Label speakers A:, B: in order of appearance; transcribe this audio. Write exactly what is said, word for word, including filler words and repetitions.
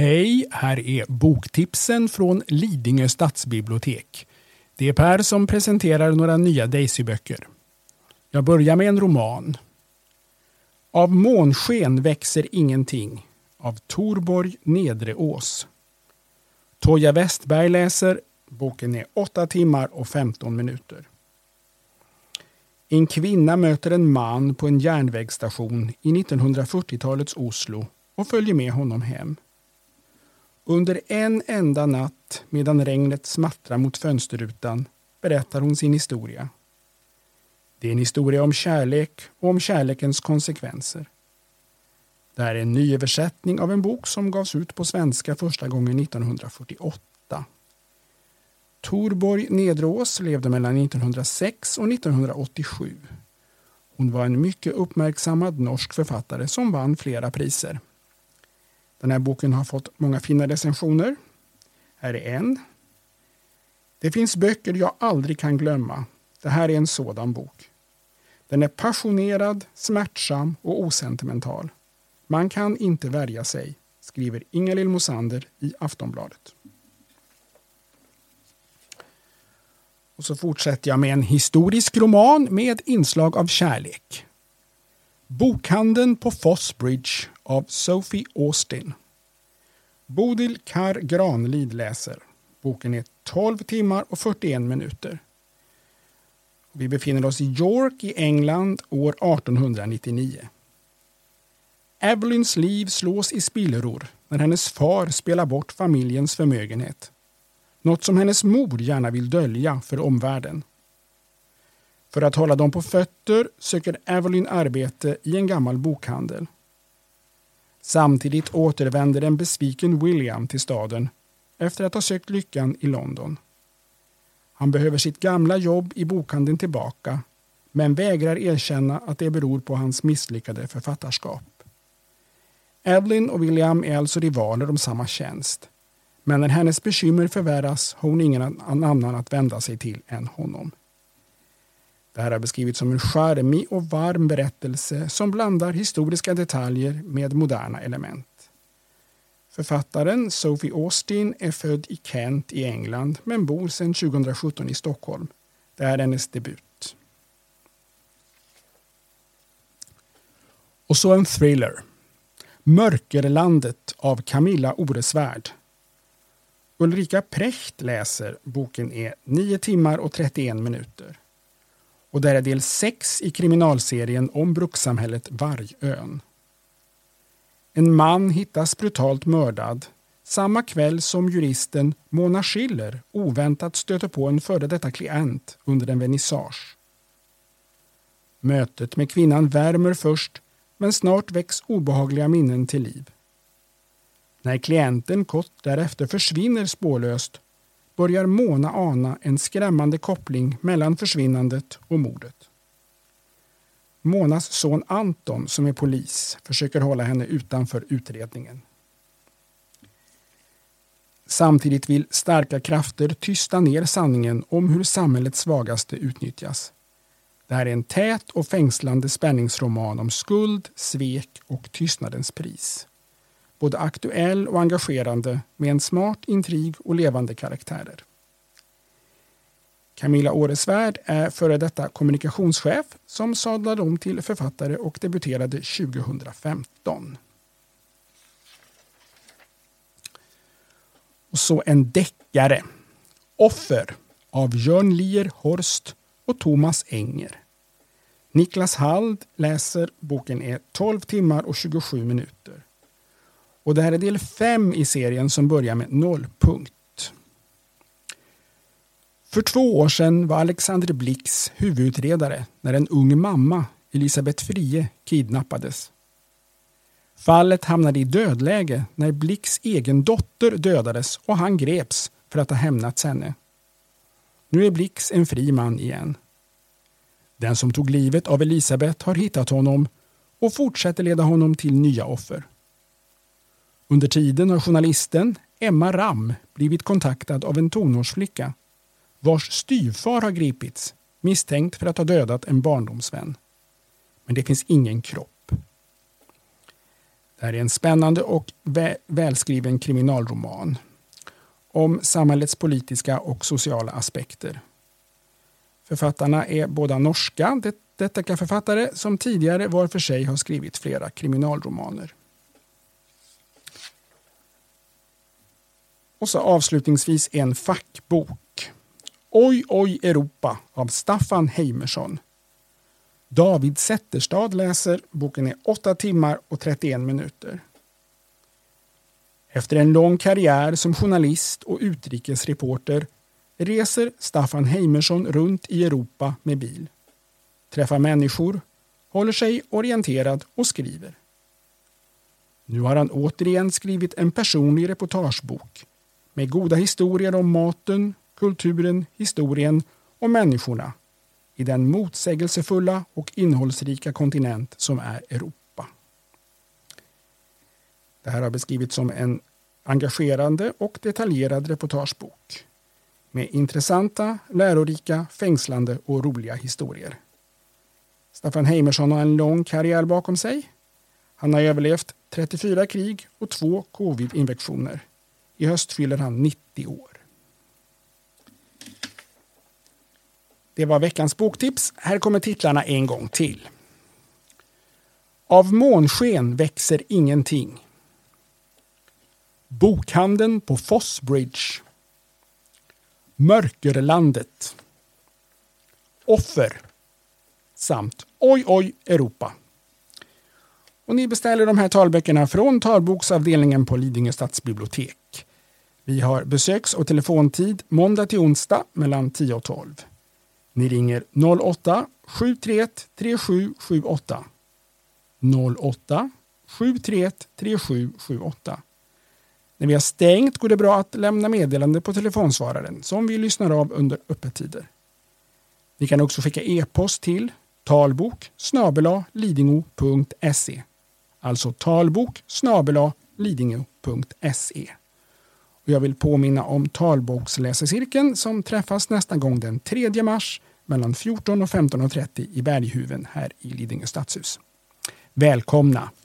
A: Hej, här är boktipsen från Lidingö stadsbibliotek. Det är Per som presenterar några nya Daisy-böcker. Jag börjar med en roman. Av månsken växer ingenting av Torborg Nedreås. Toja Westberg läser. Boken är åtta timmar och femton minuter. En kvinna möter en man på en järnvägsstation i nittonhundrafyrtiotalets Oslo och följer med honom hem. Under en enda natt, medan regnet smattrar mot fönsterrutan, berättar hon sin historia. Det är en historia om kärlek och om kärlekens konsekvenser. Det här är en nyöversättning av en bok som gavs ut på svenska första gången nittonhundrafyrtioåtta. Torborg Nedreås levde mellan nittonhundrasex och nittonhundraåttiosju. Hon var en mycket uppmärksammad norsk författare som vann flera priser. Den här boken har fått många fina recensioner. Här är en. Det finns böcker jag aldrig kan glömma. Det här är en sådan bok. Den är passionerad, smärtsam och osentimental. Man kan inte värja sig, skriver Ingalill Mosander i Aftonbladet. Och så fortsätter jag med en historisk roman med inslag av kärlek. Bokhandeln på Fossbridge av Sophie Austin. Bodil Kar Granlid läser. Boken är tolv timmar och fyrtioen minuter. Vi befinner oss i York i England år artonhundranittionio. Evelyns liv slås i spillror när hennes far spelar bort familjens förmögenhet. Något som hennes mor gärna vill dölja för omvärlden. För att hålla dem på fötter söker Evelyn arbete i en gammal bokhandel. Samtidigt återvänder en besviken William till staden efter att ha sökt lyckan i London. Han behöver sitt gamla jobb i bokhandeln tillbaka, men vägrar erkänna att det beror på hans misslyckade författarskap. Evelyn och William är alltså rivaler om samma tjänst. Men när hennes bekymmer förvärras har hon ingen annan att vända sig till än honom. Det här har beskrivits som en charmig och varm berättelse som blandar historiska detaljer med moderna element. Författaren Sophie Austin är född i Kent i England men bor sedan tjugosjutton i Stockholm. Det är hennes debut. Och så en thriller. Mörkerlandet av Camilla Oresvärd. Ulrika Precht läser. Boken är nio timmar och trettioen minuter. Och där är del sex i kriminalserien om brukssamhället Vargön. En man hittas brutalt mördad samma kväll som juristen Mona Schiller oväntat stöter på en före detta klient under en vernissage. Mötet med kvinnan värmer först, men snart väcks obehagliga minnen till liv. När klienten kort därefter försvinner spårlöst börjar Mona ana en skrämmande koppling mellan försvinnandet och mordet. Monas son Anton, som är polis, försöker hålla henne utanför utredningen. Samtidigt vill starka krafter tysta ner sanningen om hur samhällets svagaste utnyttjas. Det här är en tät och fängslande spänningsroman om skuld, svek och tystnadens pris. Både aktuell och engagerande med en smart intrig och levande karaktärer. Camilla Oresvärd är före detta kommunikationschef som sadlade om till författare och debuterade tjugohundrafemton. Och så en deckare. Offer av Jörn Lier Horst och Thomas Enger. Niklas Hald läser. Boken är tolv timmar och tjugosju minuter. Och det här är del fem i serien som börjar med nollpunkt. För två år sedan var Alexander Blix huvudutredare när en ung mamma, Elisabeth Frie, kidnappades. Fallet hamnade i dödläge när Blix egen dotter dödades och han greps för att ha hämnats henne. Nu är Blix en fri man igen. Den som tog livet av Elisabeth har hittat honom och fortsätter leda honom till nya offer. Under tiden har journalisten Emma Ram blivit kontaktad av en tonårsflicka vars styvfar har gripits misstänkt för att ha dödat en barndomsvän. Men det finns ingen kropp. Det här är en spännande och vä- välskriven kriminalroman om samhällets politiska och sociala aspekter. Författarna är båda norska det- detektivförfattare som tidigare var för sig har skrivit flera kriminalromaner. Och så avslutningsvis en fackbok. Oj, oj, Europa av Staffan Heimerson. David Zetterstad läser. Boken är åtta timmar och trettioen minuter. Efter en lång karriär som journalist och utrikesreporter reser Staffan Heimerson runt i Europa med bil. Träffar människor, håller sig orienterad och skriver. Nu har han återigen skrivit en personlig reportagebok med goda historier om maten, kulturen, historien och människorna i den motsägelsefulla och innehållsrika kontinent som är Europa. Det här har beskrivits som en engagerande och detaljerad reportagebok med intressanta, lärorika, fängslande och roliga historier. Staffan Heimerson har en lång karriär bakom sig. Han har överlevt trettiofyra krig och två covid-infektioner. I höst fyller han nittio år. Det var veckans boktips. Här kommer titlarna en gång till. Av månsken växer ingenting. Bokhandeln på Fossbridge. Mörkerlandet. Offer. Samt Oj, oj, Europa. Och ni beställer de här talböckerna från talboksavdelningen på Lidingö stadsbibliotek. Vi har besöks- och telefontid måndag till onsdag mellan tio och tolv. Ni ringer noll åtta sju tre ett tre sju sju åtta. noll åtta sju tre ett tre sju sju åtta. När vi har stängt går det bra att lämna meddelande på telefonsvararen som vi lyssnar av under öppettider. Ni kan också skicka e-post till talbok snabel-a lidingö punkt se. Alltså talbok snabel-a lidingö punkt se. Och jag vill påminna om talboksläsecirkeln som träffas nästa gång den tredje mars mellan fjorton och femton och trettio i Berghuven här i Lidingö stadshus. Välkomna!